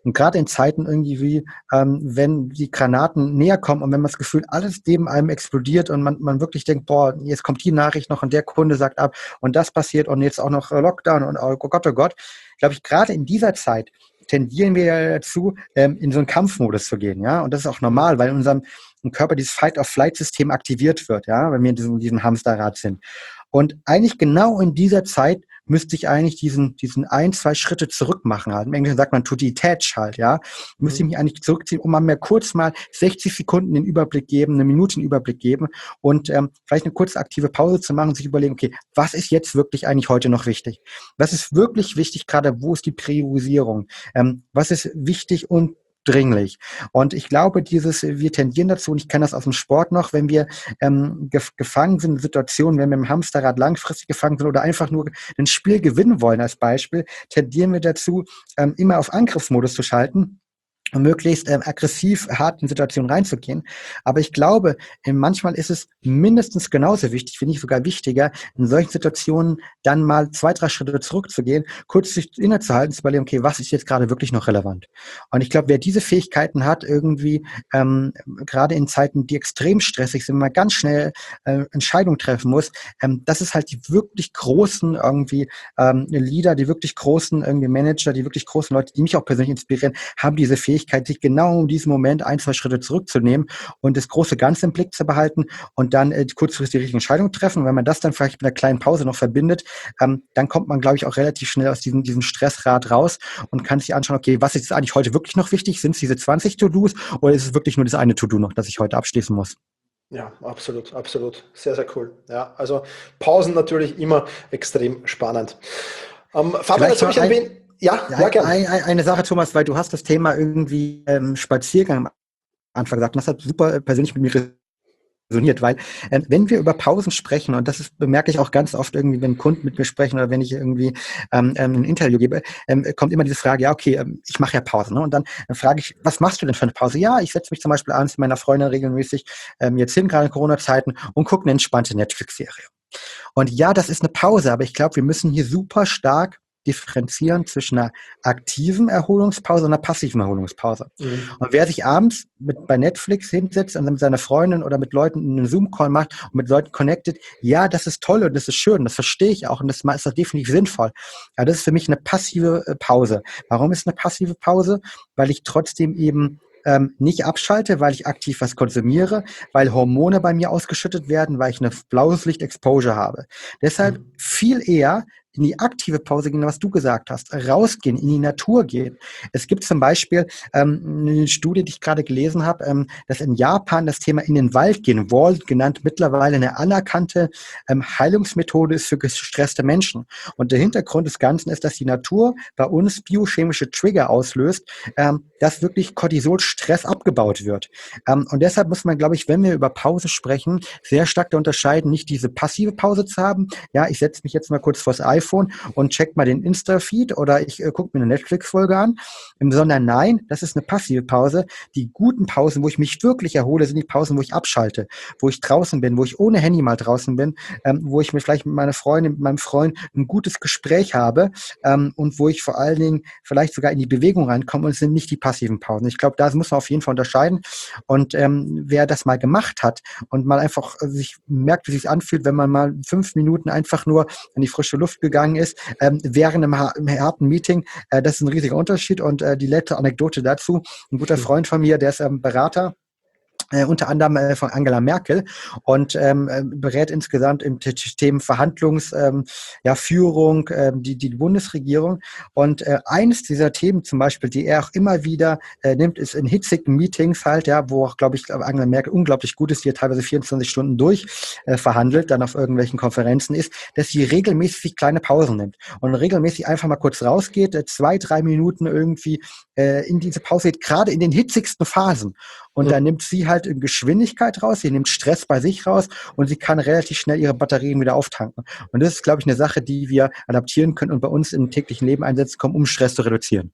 Und gerade in Zeiten irgendwie wie, ähm, wenn die Granaten näher kommen und wenn man das Gefühl, alles neben einem explodiert und man, man wirklich denkt, boah, jetzt kommt die Nachricht noch und der Kunde sagt ab und das passiert und jetzt auch noch Lockdown und oh Gott, oh Gott, glaube ich, gerade in dieser Zeit tendieren wir ja dazu, ähm, in so einen Kampfmodus zu gehen, ja, und das ist auch normal, weil in unserem im Körper dieses Fight-of-Flight-System aktiviert wird, ja, wenn wir in diesem, diesem Hamsterrad sind. Und eigentlich genau in dieser Zeit müsste ich eigentlich diesen, diesen ein, zwei Schritte zurück machen halt. Im Englischen sagt man to detach halt, ja. Müsste ich mich eigentlich zurückziehen und mal mehr kurz mal sechzig Sekunden den Überblick geben, eine Minute den Überblick geben und ähm, vielleicht eine kurze aktive Pause zu machen und sich überlegen, okay, was ist jetzt wirklich eigentlich heute noch wichtig? Was ist wirklich wichtig gerade? Wo ist die Priorisierung? Ähm, was ist wichtig und dringlich. Und ich glaube, dieses, wir tendieren dazu, und ich kenne das aus dem Sport noch, wenn wir ähm, gef- gefangen sind in Situationen, wenn wir im Hamsterrad langfristig gefangen sind oder einfach nur ein Spiel gewinnen wollen als Beispiel, tendieren wir dazu, ähm, immer auf Angriffsmodus zu schalten und möglichst ähm, aggressiv hart in Situationen reinzugehen. Aber ich glaube, ähm, manchmal ist es mindestens genauso wichtig, finde ich sogar wichtiger, in solchen Situationen dann mal zwei, drei Schritte zurückzugehen, kurz sich innezuhalten, zu überlegen, okay, was ist jetzt gerade wirklich noch relevant? Und ich glaube, wer diese Fähigkeiten hat, irgendwie ähm, gerade in Zeiten, die extrem stressig sind, wenn man ganz schnell äh, Entscheidungen treffen muss, ähm, das ist halt die wirklich großen irgendwie ähm, Leader, die wirklich großen irgendwie Manager, die wirklich großen Leute, die mich auch persönlich inspirieren, haben diese Fähigkeit, sich genau in diesem Moment ein, zwei Schritte zurückzunehmen und das große Ganze im Blick zu behalten und dann äh, kurzfristig die richtige Entscheidung treffen. Und wenn man das dann vielleicht mit einer kleinen Pause noch verbindet, ähm, dann kommt man, glaube ich, auch relativ schnell aus diesem, diesem Stressrad raus und kann sich anschauen, okay, was ist eigentlich heute wirklich noch wichtig? Sind es diese zwanzig To-Dos oder ist es wirklich nur das eine To-Do noch, das ich heute abschließen muss? Ja, absolut, absolut. Sehr, sehr cool. Ja, also Pausen natürlich immer extrem spannend. Ähm, Fabian, jetzt habe ich ein wenig... Ja, Ja, ja, gerne. ein, ein, eine Sache, Thomas, weil du hast das Thema irgendwie ähm, Spaziergang am Anfang gesagt und das hat super persönlich mit mir resoniert, weil ähm, wenn wir über Pausen sprechen, und das ist, bemerke ich auch ganz oft irgendwie, wenn Kunden mit mir sprechen oder wenn ich irgendwie ähm, ein Interview gebe, ähm, kommt immer diese Frage, ja okay, ähm, ich mache ja Pausen. Ne? Und dann, dann frage ich, was machst du denn für eine Pause? Ja, ich setze mich zum Beispiel abends mit meiner Freundin regelmäßig ähm, jetzt hin, gerade in Corona-Zeiten, und gucke eine entspannte Netflix-Serie. Und ja, das ist eine Pause, aber ich glaube, wir müssen hier super stark differenzieren zwischen einer aktiven Erholungspause und einer passiven Erholungspause. Mhm. Und wer sich abends mit, bei Netflix hinsetzt und mit seiner Freundin oder mit Leuten einen Zoom-Call macht und mit Leuten connected, ja, das ist toll und das ist schön, das verstehe ich auch und das ist auch definitiv sinnvoll. Aber das ist für mich eine passive Pause. Warum ist eine passive Pause? Weil ich trotzdem eben ähm, nicht abschalte, weil ich aktiv was konsumiere, weil Hormone bei mir ausgeschüttet werden, weil ich eine blaues Licht-Exposure habe. Deshalb Mhm. viel eher in die aktive Pause gehen, was du gesagt hast, rausgehen, in die Natur gehen. Es gibt zum Beispiel ähm, eine Studie, die ich gerade gelesen habe, ähm, dass in Japan das Thema in den Wald gehen, Wald genannt, mittlerweile eine anerkannte ähm, Heilungsmethode ist für gestresste Menschen. Und der Hintergrund des Ganzen ist, dass die Natur bei uns biochemische Trigger auslöst, ähm, dass wirklich Cortisol-Stress abgebaut wird. Ähm, und deshalb muss man, glaube ich, wenn wir über Pause sprechen, sehr stark da unterscheiden, nicht diese passive Pause zu haben. Ja, ich setze mich jetzt mal kurz vors iPhone und check mal den Insta-Feed oder ich äh, gucke mir eine Netflix-Folge an, ähm, sondern nein, das ist eine passive Pause. Die guten Pausen, wo ich mich wirklich erhole, sind die Pausen, wo ich abschalte, wo ich draußen bin, wo ich ohne Handy mal draußen bin, ähm, wo ich mir vielleicht mit meiner Freundin, mit meinem Freund ein gutes Gespräch habe ähm, und wo ich vor allen Dingen vielleicht sogar in die Bewegung reinkomme und es sind nicht die passiven Pausen. Ich glaube, da muss man auf jeden Fall unterscheiden und ähm, wer das mal gemacht hat und mal einfach äh, sich merkt, wie es sich anfühlt, wenn man mal fünf Minuten einfach nur in die frische Luft gegangen ist, ähm, während einem, einem harten Meeting. Äh, das ist ein riesiger Unterschied. Und äh, die letzte Anekdote dazu, ein guter Freund von mir, der ist ähm, Berater, Äh, unter anderem äh, von Angela Merkel und ähm, äh, berät insgesamt im T- Themen Verhandlungs, ähm, ja, Führung, ähm, die, die Bundesregierung. Und äh, eines dieser Themen zum Beispiel, die er auch immer wieder äh, nimmt, ist in hitzigen Meetings halt, ja, wo auch, glaube ich, Angela Merkel unglaublich gut ist, die er teilweise vierundzwanzig Stunden durch äh, verhandelt, dann auf irgendwelchen Konferenzen ist, dass sie regelmäßig kleine Pausen nimmt und regelmäßig einfach mal kurz rausgeht, äh, zwei, drei Minuten irgendwie äh, in diese Pause geht, gerade in den hitzigsten Phasen. Und da nimmt sie halt in Geschwindigkeit raus, sie nimmt Stress bei sich raus und sie kann relativ schnell ihre Batterien wieder auftanken. Und das ist, glaube ich, eine Sache, die wir adaptieren können und bei uns im täglichen Leben einsetzen können, um Stress zu reduzieren.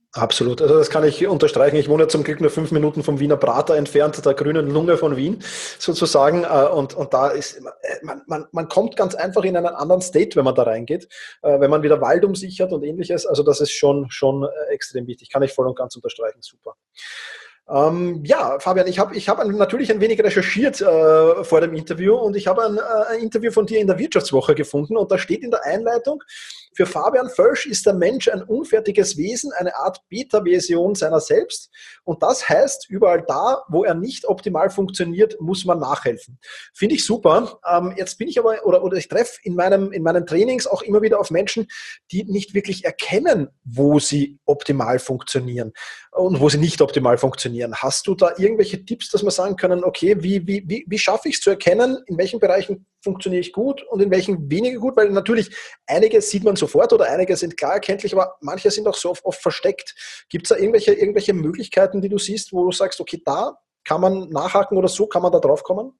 Absolut, also das kann ich unterstreichen. Ich wohne zum Glück nur fünf Minuten vom Wiener Prater entfernt, der grünen Lunge von Wien sozusagen. Und, und da ist, man, man, man kommt ganz einfach in einen anderen State, wenn man da reingeht, wenn man wieder Wald um sich hat und ähnliches. Also das ist schon, schon extrem wichtig, kann ich voll und ganz unterstreichen. Super. Ähm, ja, Fabian, ich habe ich hab natürlich ein wenig recherchiert äh, vor dem Interview und ich habe ein, äh, ein Interview von dir in der Wirtschaftswoche gefunden und da steht in der Einleitung: Für Fabian Völsch ist der Mensch ein unfertiges Wesen, eine Art Beta-Version seiner selbst, und das heißt, überall da, wo er nicht optimal funktioniert, muss man nachhelfen. Finde ich super. Ähm, jetzt bin ich aber, oder, oder ich treffe in, meinem, in meinen Trainings auch immer wieder auf Menschen, die nicht wirklich erkennen, wo sie optimal funktionieren und wo sie nicht optimal funktionieren. Hast du da irgendwelche Tipps, dass wir sagen können, okay, wie, wie, wie, wie schaffe ich es zu erkennen, in welchen Bereichen funktioniere ich gut und in welchen weniger gut? Weil natürlich einige sieht man sofort oder einige sind klar erkenntlich, aber manche sind auch so oft, oft versteckt. Gibt es da irgendwelche, irgendwelche Möglichkeiten, die du siehst, wo du sagst, okay, da kann man nachhaken oder so kann man da drauf kommen?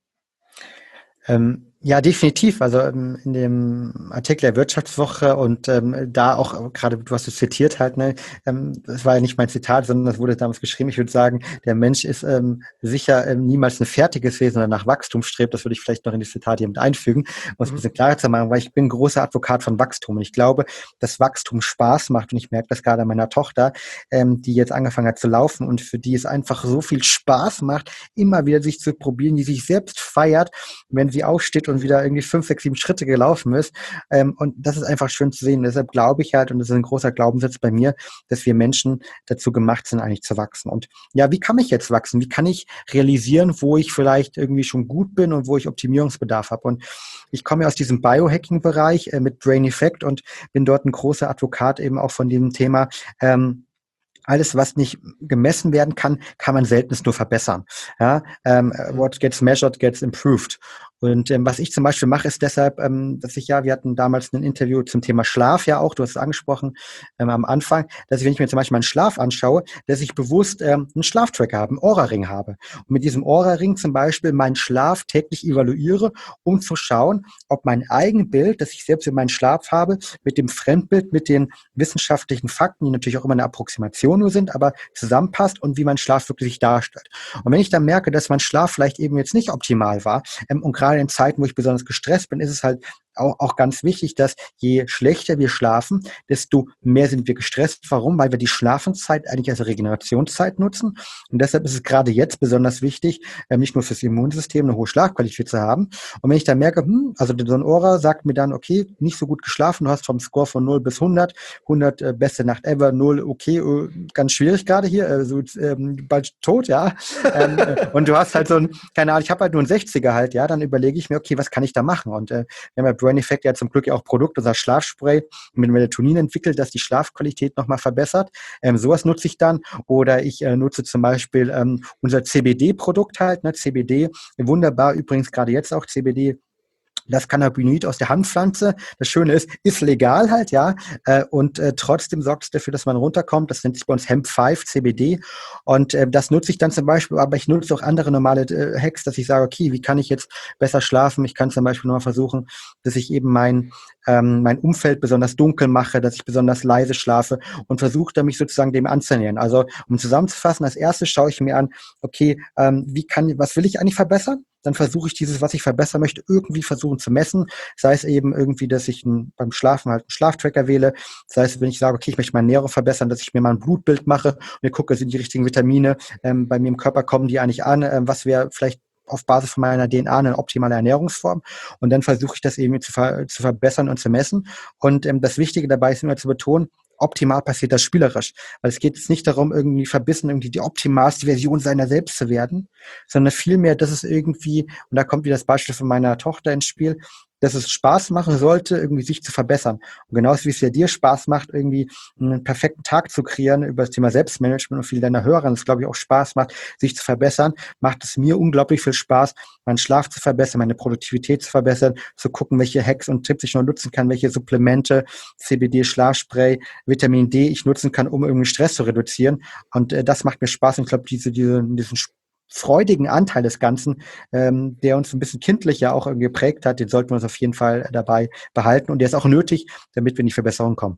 Ähm, ja, definitiv. Also ähm, in dem Artikel der Wirtschaftswoche und ähm, da auch gerade, du hast es zitiert halt, ne, ähm, das war ja nicht mein Zitat, sondern das wurde damals geschrieben. Ich würde sagen, der Mensch ist ähm, sicher ähm, niemals ein fertiges Wesen, sondern nach Wachstum strebt. Das würde ich vielleicht noch in das Zitat hier mit einfügen, um es ein bisschen klarer zu machen, weil ich bin ein großer Advokat von Wachstum und ich glaube, dass Wachstum Spaß macht und ich merke das gerade an meiner Tochter, ähm, die jetzt angefangen hat zu laufen und für die es einfach so viel Spaß macht, immer wieder sich zu probieren, die sich selbst feiert, wenn sie aufsteht und wieder irgendwie fünf, sechs, sieben Schritte gelaufen ist. Ähm, und das ist einfach schön zu sehen. Deshalb glaube ich halt, und das ist ein großer Glaubenssatz bei mir, dass wir Menschen dazu gemacht sind, eigentlich zu wachsen. Und ja, wie kann ich jetzt wachsen? Wie kann ich realisieren, wo ich vielleicht irgendwie schon gut bin und wo ich Optimierungsbedarf habe? Und ich komme ja aus diesem Biohacking-Bereich äh, mit Brain Effect und bin dort ein großer Advokat eben auch von dem Thema, ähm, alles, was nicht gemessen werden kann, kann man seltenst nur verbessern. Ja, ähm, what gets measured gets improved. Und ähm, was ich zum Beispiel mache, ist deshalb, ähm, dass ich ja, wir hatten damals ein Interview zum Thema Schlaf ja auch, du hast es angesprochen ähm, am Anfang, dass ich, wenn ich mir zum Beispiel meinen Schlaf anschaue, dass ich bewusst ähm, einen Schlaftracker habe, einen Oura-Ring habe. Und mit diesem Oura-Ring zum Beispiel meinen Schlaf täglich evaluiere, um zu schauen, ob mein Eigenbild, das ich selbst in meinen Schlaf habe, mit dem Fremdbild, mit den wissenschaftlichen Fakten, die natürlich auch immer eine Approximation nur sind, aber zusammenpasst und wie mein Schlaf wirklich sich darstellt. Und wenn ich dann merke, dass mein Schlaf vielleicht eben jetzt nicht optimal war ähm, und gerade in Zeiten, wo ich besonders gestresst bin, ist es halt auch, auch ganz wichtig, dass je schlechter wir schlafen, desto mehr sind wir gestresst. Warum? Weil wir die Schlafenszeit eigentlich als Regenerationszeit nutzen. Und deshalb ist es gerade jetzt besonders wichtig, ähm, nicht nur fürs Immunsystem eine hohe Schlafqualität zu haben. Und wenn ich dann merke, hm, also so ein Aura sagt mir dann, okay, nicht so gut geschlafen, du hast vom Score von null bis hundert, hundert äh, beste Nacht ever, null, okay, äh, ganz schwierig gerade hier, äh, so ähm, bald tot, ja. ähm, äh, und du hast halt so ein, keine Ahnung, ich habe halt nur ein sechziger halt, ja, dann überlege ich mir, okay, was kann ich da machen? Und äh, wir haben ja Brain Effect ja zum Glück ja auch Produkt, unser Schlafspray mit Melatonin entwickelt, das die Schlafqualität nochmal verbessert. Ähm, sowas nutze ich dann. Oder ich äh, nutze zum Beispiel ähm, unser C B D-Produkt halt, ne? C B D, wunderbar, übrigens gerade jetzt auch C B D, das Cannabinoid aus der Hanfpflanze. Das Schöne ist, ist legal halt, ja, äh, und äh, trotzdem sorgt es dafür, dass man runterkommt. Das nennt sich bei uns Hemp fünf C B D und äh, das nutze ich dann zum Beispiel, aber ich nutze auch andere normale äh, Hacks, dass ich sage, okay, wie kann ich jetzt besser schlafen? Ich kann zum Beispiel nochmal versuchen, dass ich eben mein ähm, mein Umfeld besonders dunkel mache, dass ich besonders leise schlafe und versuche da mich sozusagen dem anzunähern. Also um zusammenzufassen, als erstes schaue ich mir an, okay, ähm, wie kann, was will ich eigentlich verbessern? Dann versuche ich dieses, was ich verbessern möchte, irgendwie versuchen zu messen. Sei es eben irgendwie, dass ich ein, beim Schlafen halt einen Schlaftracker wähle. Sei es, wenn ich sage, okay, ich möchte meine Ernährung verbessern, dass ich mir mal ein Blutbild mache und mir gucke, sind die richtigen Vitamine ähm, bei mir im Körper, kommen die eigentlich an, ähm, was wäre vielleicht auf Basis von meiner D N A eine optimale Ernährungsform. Und dann versuche ich das eben zu, ver- zu verbessern und zu messen. Und ähm, das Wichtige dabei ist immer zu betonen, optimal passiert das spielerisch. Weil es geht jetzt nicht darum, irgendwie verbissen, irgendwie die optimalste Version seiner selbst zu werden, sondern vielmehr, dass es irgendwie, und da kommt wieder das Beispiel von meiner Tochter ins Spiel, dass es Spaß machen sollte, irgendwie sich zu verbessern. Und genauso wie es ja dir Spaß macht, irgendwie einen perfekten Tag zu kreieren über das Thema Selbstmanagement und viele deiner Hörern, das glaube ich auch Spaß macht, sich zu verbessern, macht es mir unglaublich viel Spaß, meinen Schlaf zu verbessern, meine Produktivität zu verbessern, zu gucken, welche Hacks und Tipps ich noch nutzen kann, welche Supplemente, C B D, Schlafspray, Vitamin D ich nutzen kann, um irgendwie Stress zu reduzieren. Und äh, das macht mir Spaß. Und ich glaube, diese, diese, diesen freudigen Anteil des Ganzen, ähm, der uns ein bisschen kindlich ja auch irgendwie geprägt hat, den sollten wir uns auf jeden Fall dabei behalten. Und der ist auch nötig, damit wir in die Verbesserung kommen.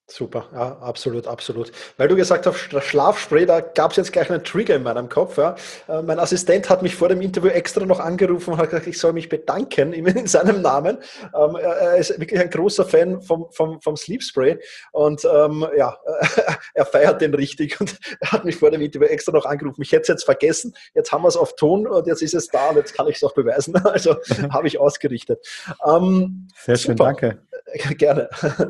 Super, ja, absolut, absolut. Weil du gesagt hast, Schla- Schlafspray, da gab es jetzt gleich einen Trigger in meinem Kopf. Ja. Äh, Mein Assistent hat mich vor dem Interview extra noch angerufen und hat gesagt, ich soll mich bedanken in in seinem Namen. Ähm, Er er ist wirklich ein großer Fan vom, vom, vom Sleep Spray und ähm, ja, er feiert den richtig und er hat mich vor dem Interview extra noch angerufen. Ich hätte es jetzt vergessen, jetzt haben wir es auf Ton und jetzt ist es da und jetzt kann ich es auch beweisen. Also habe ich ausgerichtet. Ähm, Sehr schön, super. danke. Gerne.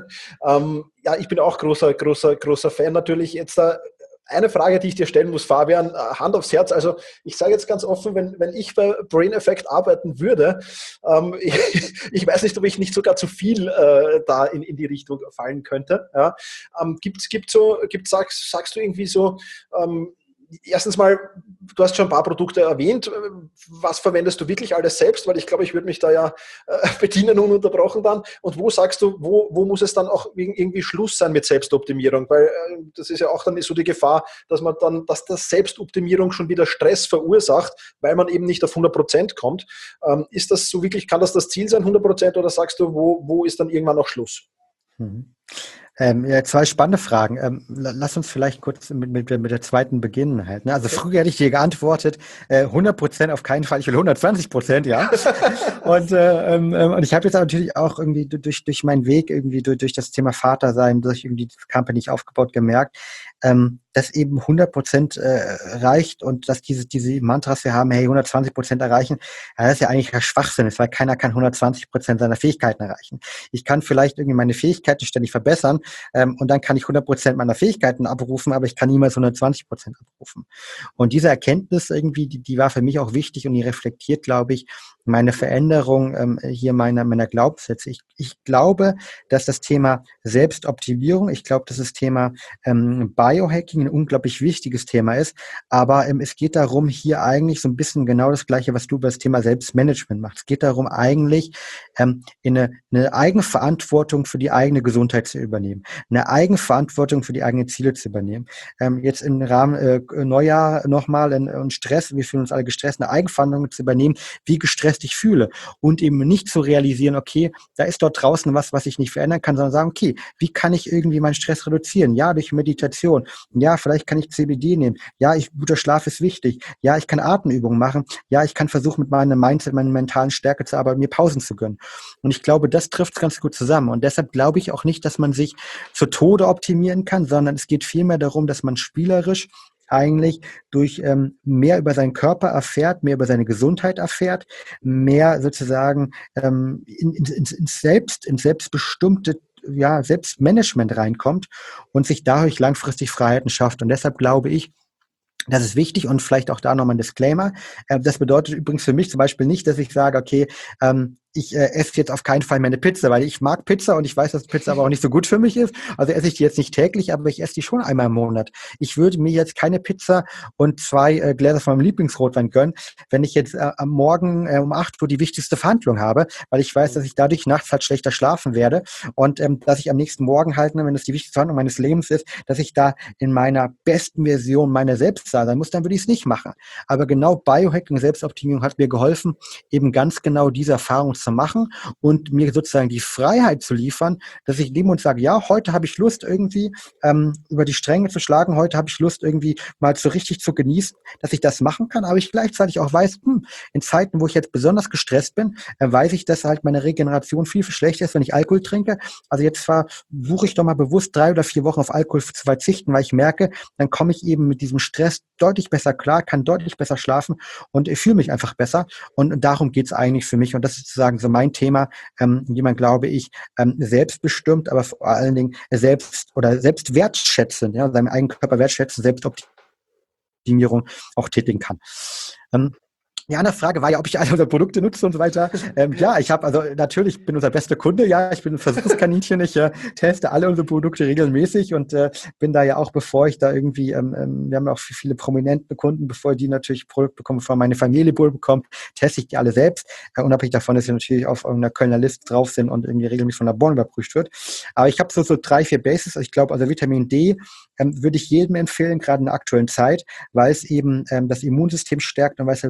Ähm, ja, ich bin auch großer, großer, großer Fan natürlich. Jetzt da eine Frage, die ich dir stellen muss, Fabian, äh, Hand aufs Herz. Also ich sage jetzt ganz offen, wenn, wenn ich bei Brain Effect arbeiten würde, ähm, ich, ich weiß nicht, ob ich nicht sogar zu viel äh, da in, in die Richtung fallen könnte. Ja. Ähm, gibt, gibt so, gibt, sagst, sagst du irgendwie so, ähm, erstens mal, du hast schon ein paar Produkte erwähnt. Was verwendest du wirklich alles selbst? Weil ich glaube, ich würde mich da ja äh, bedienen ununterbrochen dann. Und wo sagst du, wo, wo muss es dann auch irgendwie Schluss sein mit Selbstoptimierung? Weil äh, das ist ja auch dann so die Gefahr, dass man dann, dass das Selbstoptimierung schon wieder Stress verursacht, weil man eben nicht auf hundert Prozent kommt. Ähm, ist das so wirklich, kann das das Ziel sein, hundert Prozent, oder sagst du, wo, wo ist dann irgendwann noch Schluss? Mhm. Ähm, ja, zwei spannende Fragen. Ähm, la- lass uns vielleicht kurz mit, mit, mit der zweiten beginnen halt. Ne? Also Okay. früher hätte ich dir geantwortet, äh, hundert Prozent auf keinen Fall, ich will hundertzwanzig Prozent, ja. Und, äh, ähm, ähm, und ich habe jetzt aber natürlich auch irgendwie du- durch, durch meinen Weg, irgendwie durch, durch das Thema Vatersein, durch irgendwie die Company ich aufgebaut, gemerkt, ähm, dass eben hundert Prozent äh, reicht und dass diese, diese Mantras wir haben, hey, hundertzwanzig Prozent erreichen, ja, das ist ja eigentlich ein Schwachsinn, weil keiner kann hundertzwanzig Prozent seiner Fähigkeiten erreichen. Ich kann vielleicht irgendwie meine Fähigkeiten ständig verbessern, ähm, und dann kann ich hundert Prozent meiner Fähigkeiten abrufen, aber ich kann niemals hundertzwanzig Prozent abrufen. Und diese Erkenntnis irgendwie, die, die war für mich auch wichtig und die reflektiert, glaube ich, meine Veränderung ähm, hier meiner, meiner Glaubenssätze. Ich, ich glaube, dass das Thema Selbstoptimierung, ich glaube, dass das Thema ähm, Biohacking ein unglaublich wichtiges Thema ist, aber ähm, es geht darum, hier eigentlich so ein bisschen genau das Gleiche, was du über das Thema Selbstmanagement machst. Es geht darum, eigentlich ähm, in eine, eine Eigenverantwortung für die eigene Gesundheit zu übernehmen, eine Eigenverantwortung für die eigenen Ziele zu übernehmen. Ähm, jetzt im Rahmen äh, Neujahr nochmal ein, ein Stress, wir fühlen uns alle gestresst, eine Eigenverantwortung zu übernehmen, wie gestresst ich fühle und eben nicht zu realisieren, okay, da ist dort draußen was, was ich nicht verändern kann, sondern sagen, okay, wie kann ich irgendwie meinen Stress reduzieren? Ja, durch Meditation. Ja, vielleicht kann ich C B D nehmen. Ja, ich, guter Schlaf ist wichtig. Ja, ich kann Atemübungen machen. Ja, ich kann versuchen, mit meinem Mindset, meiner mentalen Stärke zu arbeiten, mir Pausen zu gönnen. Und ich glaube, das trifft es ganz gut zusammen. Und deshalb glaube ich auch nicht, dass man sich zu Tode optimieren kann, sondern es geht vielmehr darum, dass man spielerisch eigentlich durch ähm, mehr über seinen Körper erfährt, mehr über seine Gesundheit erfährt, mehr sozusagen ähm, in, in, ins, ins Selbst, ins selbstbestimmte ja, Selbstmanagement reinkommt und sich dadurch langfristig Freiheiten schafft. Und deshalb glaube ich, das ist wichtig und vielleicht auch da nochmal ein Disclaimer. Äh, das bedeutet übrigens für mich zum Beispiel nicht, dass ich sage, okay, ähm, ich äh, esse jetzt auf keinen Fall mehr eine Pizza, weil ich mag Pizza und ich weiß, dass Pizza aber auch nicht so gut für mich ist. Also esse ich die jetzt nicht täglich, aber ich esse die schon einmal im Monat. Ich würde mir jetzt keine Pizza und zwei äh, Gläser von meinem Lieblingsrotwein gönnen, wenn ich jetzt äh, am Morgen äh, um acht Uhr die wichtigste Verhandlung habe, weil ich weiß, dass ich dadurch nachts halt schlechter schlafen werde und ähm, dass ich am nächsten Morgen halt, ne, wenn es die wichtigste Verhandlung meines Lebens ist, dass ich da in meiner besten Version meiner selbst sein muss, dann würde ich es nicht machen. Aber genau Biohacking, Selbstoptimierung hat mir geholfen, eben ganz genau diese Erfahrung zu machen und mir sozusagen die Freiheit zu liefern, dass ich nehme und sage, ja, heute habe ich Lust irgendwie ähm, über die Stränge zu schlagen, heute habe ich Lust irgendwie mal so richtig zu genießen, dass ich das machen kann, aber ich gleichzeitig auch weiß, hm, in Zeiten, wo ich jetzt besonders gestresst bin, äh, weiß ich, dass halt meine Regeneration viel, viel schlechter ist, wenn ich Alkohol trinke. Also jetzt zwar versuche ich doch mal bewusst drei oder vier Wochen auf Alkohol zu verzichten, weil ich merke, dann komme ich eben mit diesem Stress deutlich besser klar, kann deutlich besser schlafen und ich fühle mich einfach besser. Und darum geht es eigentlich für mich. Und das ist sozusagen so mein Thema, ähm, wie man, glaube ich, ähm, selbstbestimmt, aber vor allen Dingen selbst oder selbst wertschätzend, ja, seinen eigenen Körper wertschätzen, Selbstoptimierung auch tätigen kann. Ähm, Die andere Frage war ja, ob ich alle unsere Produkte nutze und so weiter. Ähm, ja, ich habe, also natürlich bin unser bester Kunde, ja, ich bin ein Versuchskaninchen, ich äh, teste alle unsere Produkte regelmäßig und äh, bin da ja auch, bevor ich da irgendwie, ähm, ähm, wir haben ja auch viele prominente Kunden, bevor die natürlich Produkte bekommen, bevor meine Familie Produkte bekommt, teste ich die alle selbst, äh, unabhängig davon, dass sie natürlich auf irgendeiner Kölner Liste drauf sind und irgendwie regelmäßig von Laboren überprüft wird. Aber ich habe so, so drei, vier Bases, ich glaube, also Vitamin D ähm, würde ich jedem empfehlen, gerade in der aktuellen Zeit, weil es eben ähm, das Immunsystem stärkt und weil es ja wichtig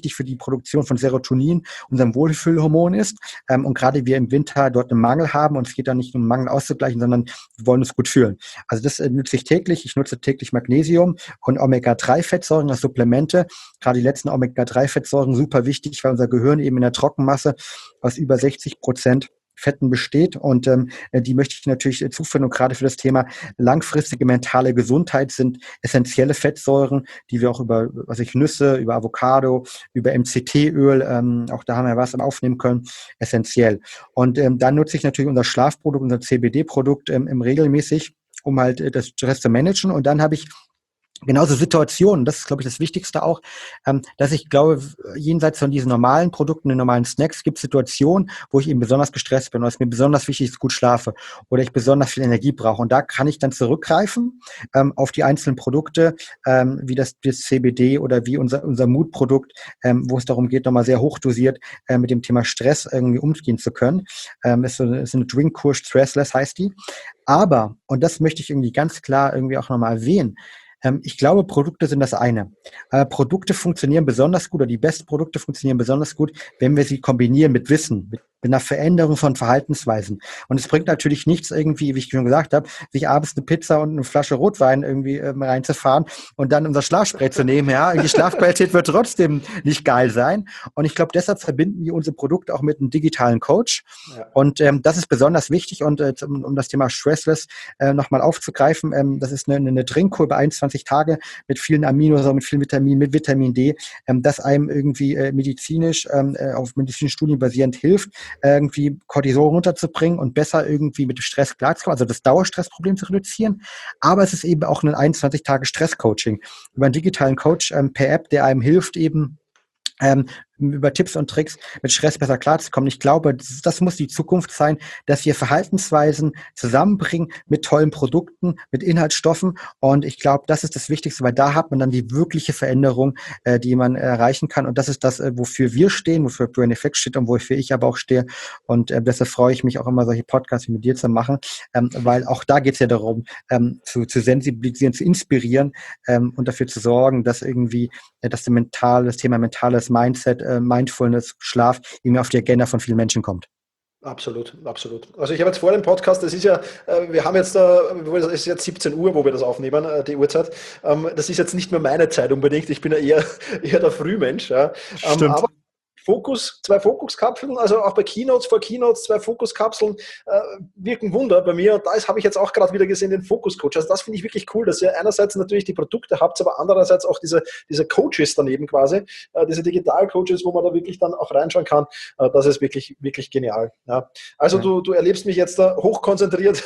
wichtig für die Produktion von Serotonin, unserem Wohlfühlhormon ist. Ähm, und gerade wir im Winter dort einen Mangel haben und es geht da nicht um einen Mangel auszugleichen, sondern wir wollen uns gut fühlen. Also das äh, nutze ich täglich. Ich nutze täglich Magnesium und Omega drei Fettsäuren als Supplemente. Gerade die letzten Omega drei Fettsäuren super wichtig, weil unser Gehirn eben in der Trockenmasse aus über sechzig Prozent Fetten besteht und ähm, die möchte ich natürlich äh, zuführen und gerade für das Thema langfristige mentale Gesundheit sind essentielle Fettsäuren, die wir auch über, was ich Nüsse, über Avocado, über M C T-Öl, ähm, auch da haben wir was aufnehmen können, essentiell. Und ähm, dann nutze ich natürlich unser Schlafprodukt, unser C B D-Produkt ähm, im regelmäßig, um halt äh, das Stress zu managen. Und dann habe ich genauso Situationen, das ist, glaube ich, das Wichtigste auch, ähm, dass ich glaube, jenseits von diesen normalen Produkten, den normalen Snacks, gibt es Situationen, wo ich eben besonders gestresst bin oder es mir besonders wichtig ist, gut schlafe oder ich besonders viel Energie brauche. Und da kann ich dann zurückgreifen ähm, auf die einzelnen Produkte, ähm, wie das, das C B D oder wie unser, unser Mood-Produkt, ähm, wo es darum geht, nochmal sehr hochdosiert äh, mit dem Thema Stress irgendwie umgehen zu können. Ähm, ist so ist eine Drink-Kur Stressless, heißt die. Aber, und das möchte ich irgendwie ganz klar irgendwie auch nochmal erwähnen, ich glaube, Produkte sind das eine. Aber Produkte funktionieren besonders gut oder die besten Produkte funktionieren besonders gut, wenn wir sie kombinieren mit Wissen, mit, mit einer Veränderung von Verhaltensweisen. Und es bringt natürlich nichts irgendwie, wie ich schon gesagt habe, sich abends eine Pizza und eine Flasche Rotwein irgendwie ähm, reinzufahren und dann unser Schlafspray zu nehmen. Ja, die Schlafqualität wird trotzdem nicht geil sein. Und ich glaube, deshalb verbinden wir unsere Produkte auch mit einem digitalen Coach. Ja. Und ähm, das ist besonders wichtig. Und äh, um, um das Thema Stressless äh, nochmal aufzugreifen, ähm, das ist eine, eine Trinkkur über einundzwanzig Tage mit vielen Aminosäuren, mit vielen Vitaminen, mit Vitamin D, ähm, das einem irgendwie äh, medizinisch, ähm, äh, auf medizinischen Studien basierend hilft, äh, irgendwie Cortisol runterzubringen und besser irgendwie mit dem Stress klarzukommen, also das Dauerstressproblem zu reduzieren. Aber es ist eben auch ein einundzwanzig Tage Stress-Coaching über einen digitalen Coach ähm, per App, der einem hilft, eben ähm, über Tipps und Tricks mit Stress besser klarzukommen. Ich glaube, das, das muss die Zukunft sein, dass wir Verhaltensweisen zusammenbringen mit tollen Produkten, mit Inhaltsstoffen. Und ich glaube, das ist das Wichtigste, weil da hat man dann die wirkliche Veränderung, äh, die man erreichen kann. Und das ist das, äh, wofür wir stehen, wofür Brain Effect steht und wofür ich aber auch stehe. Und äh, deshalb freue ich mich auch immer, solche Podcasts wie mit dir zu machen, ähm, weil auch da geht es ja darum, ähm, zu, zu sensibilisieren, zu inspirieren ähm, und dafür zu sorgen, dass irgendwie äh, das, mental, das Thema mentales Mindset, Mindfulness, Schlaf irgendwie auf die Agenda von vielen Menschen kommt. Absolut, absolut. Also ich habe jetzt vor dem Podcast, das ist ja, wir haben jetzt da, es ist jetzt siebzehn Uhr, wo wir das aufnehmen, die Uhrzeit. Das ist jetzt nicht mehr meine Zeit unbedingt, ich bin ja eher, eher der Frühmensch. Ja. Stimmt. Aber Fokus, zwei Fokuskapseln, also auch bei Keynotes, vor Keynotes, zwei Fokuskapseln äh, wirken Wunder bei mir. Und da habe ich jetzt auch gerade wieder gesehen, den Fokuscoach. Also das finde ich wirklich cool, dass ihr einerseits natürlich die Produkte habt, aber andererseits auch diese, diese Coaches daneben quasi, äh, diese Digital-Coaches, wo man da wirklich dann auch reinschauen kann. Äh, das ist wirklich, wirklich genial. Ja. Also ja. du, du erlebst mich jetzt da hochkonzentriert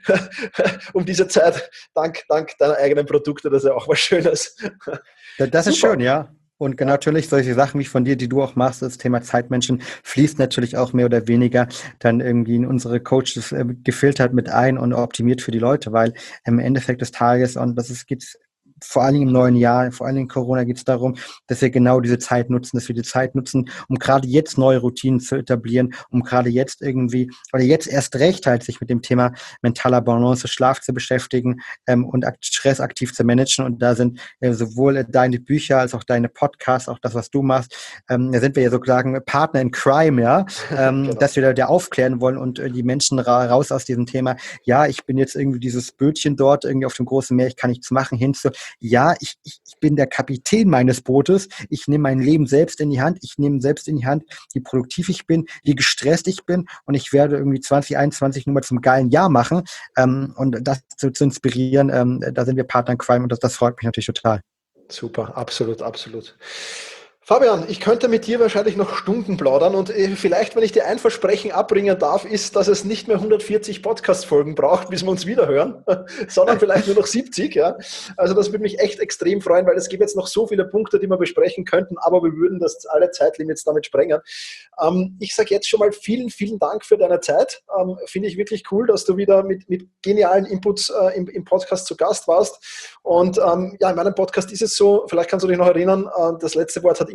um diese Zeit, dank, dank deiner eigenen Produkte. Das ist ja auch was Schönes. Das, das ist schön, ja. Und ja. natürlich solche Sachen wie von dir, die du auch machst, das Thema Zeitmenschen, fließt natürlich auch mehr oder weniger dann irgendwie in unsere Coaches äh, gefiltert mit ein und optimiert für die Leute, weil im Endeffekt des Tages, und das ist, geht's vor allen Dingen im neuen Jahr, vor allen Dingen Corona, geht es darum, dass wir genau diese Zeit nutzen, dass wir die Zeit nutzen, um gerade jetzt neue Routinen zu etablieren, um gerade jetzt irgendwie, oder jetzt erst recht halt sich mit dem Thema mentaler Balance, Schlaf zu beschäftigen ähm, und Stress aktiv zu managen. Und da sind äh, sowohl deine Bücher als auch deine Podcasts, auch das, was du machst, ähm, da sind wir ja sozusagen Partner in Crime, ja, ähm, genau. dass wir da, da aufklären wollen und äh, die Menschen ra- raus aus diesem Thema, ja, ich bin jetzt irgendwie dieses Bötchen dort irgendwie auf dem großen Meer, ich kann nichts machen, hin zu ja, ich, ich, ich bin der Kapitän meines Bootes, ich nehme mein Leben selbst in die Hand, ich nehme selbst in die Hand, wie produktiv ich bin, wie gestresst ich bin und ich werde irgendwie zwanzig einundzwanzig nur mal zum geilen Jahr machen ähm, und das zu, zu inspirieren, ähm, da sind wir Partner in Crime und das, das freut mich natürlich total. Super, absolut, absolut. Fabian, ich könnte mit dir wahrscheinlich noch Stunden plaudern und vielleicht, wenn ich dir ein Versprechen abbringen darf, ist, dass es nicht mehr hundertvierzig Podcast-Folgen braucht, bis wir uns wieder hören, sondern vielleicht nur noch siebzig. Ja. Also das würde mich echt extrem freuen, weil es gibt jetzt noch so viele Punkte, die wir besprechen könnten, aber wir würden das alle Zeitlimits damit sprengen. Ähm, ich sage jetzt schon mal vielen, vielen Dank für deine Zeit. Ähm, finde ich wirklich cool, dass du wieder mit, mit genialen Inputs äh, im, im Podcast zu Gast warst. Und ähm, ja, in meinem Podcast ist es so, vielleicht kannst du dich noch erinnern, äh, das letzte Wort hat immer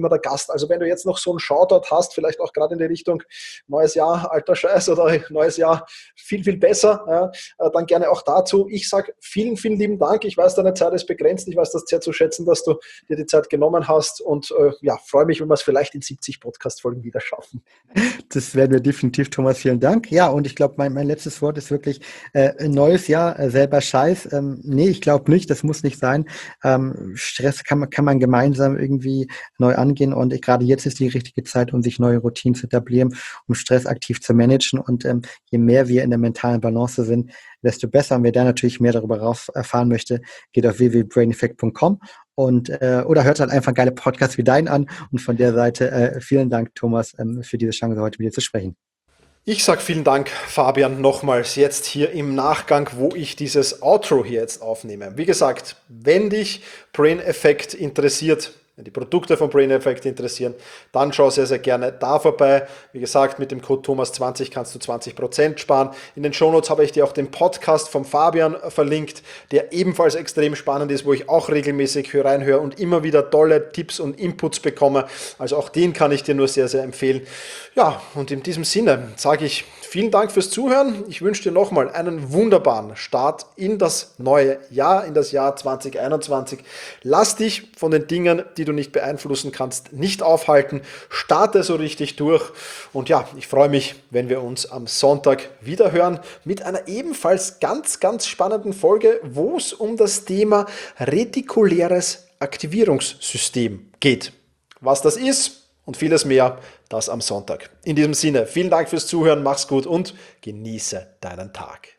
immer der Gast. Also wenn du jetzt noch so einen Shoutout hast, vielleicht auch gerade in die Richtung neues Jahr, alter Scheiß oder neues Jahr viel, viel besser, ja, dann gerne auch dazu. Ich sage vielen, vielen lieben Dank. Ich weiß, deine Zeit ist begrenzt. Ich weiß das sehr zu schätzen, dass du dir die Zeit genommen hast und äh, ja, freue mich, wenn wir es vielleicht in siebzig Podcast-Folgen wieder schaffen. Das werden wir definitiv, Thomas. Vielen Dank. Ja, und ich glaube, mein, mein letztes Wort ist wirklich äh, ein neues Jahr, äh, selber Scheiß. Ähm, nee, ich glaube nicht, das muss nicht sein. Ähm, Stress kann man, kann man gemeinsam irgendwie neu angehen und ich, gerade jetzt ist die richtige Zeit, um sich neue Routinen zu etablieren, um Stress aktiv zu managen und ähm, je mehr wir in der mentalen Balance sind, desto besser. Und wer da natürlich mehr darüber rauf erfahren möchte, geht auf w w w punkt brain effect punkt com und äh, oder hört halt einfach geile Podcasts wie deinen an. Und von der Seite äh, vielen Dank, Thomas, ähm, für diese Chance, heute mit dir zu sprechen. Ich sage vielen Dank, Fabian, nochmals jetzt hier im Nachgang, wo ich dieses Outro hier jetzt aufnehme. Wie gesagt, wenn dich Brain Effect interessiert, wenn die Produkte von Brain Effect interessieren, dann schau sehr, sehr gerne da vorbei. Wie gesagt, mit dem Code Thomas zwanzig kannst du zwanzig Prozent sparen. In den Shownotes habe ich dir auch den Podcast vom Fabian verlinkt, der ebenfalls extrem spannend ist, wo ich auch regelmäßig reinhöre und immer wieder tolle Tipps und Inputs bekomme. Also auch den kann ich dir nur sehr, sehr empfehlen. Ja, und in diesem Sinne sage ich vielen Dank fürs Zuhören. Ich wünsche dir nochmal einen wunderbaren Start in das neue Jahr, in das Jahr zwanzig einundzwanzig. Lass dich von den Dingen, die du nicht beeinflussen kannst, nicht aufhalten. Starte so richtig durch. Und ja, ich freue mich, wenn wir uns am Sonntag wieder hören mit einer ebenfalls ganz, ganz spannenden Folge, wo es um das Thema retikuläres Aktivierungssystem geht. Was das ist und vieles mehr, das am Sonntag. In diesem Sinne, vielen Dank fürs Zuhören, mach's gut und genieße deinen Tag.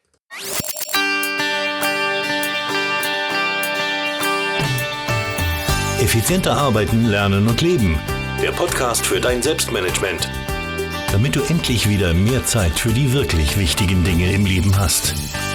Effizienter arbeiten, lernen und leben. Der Podcast für dein Selbstmanagement. Damit du endlich wieder mehr Zeit für die wirklich wichtigen Dinge im Leben hast.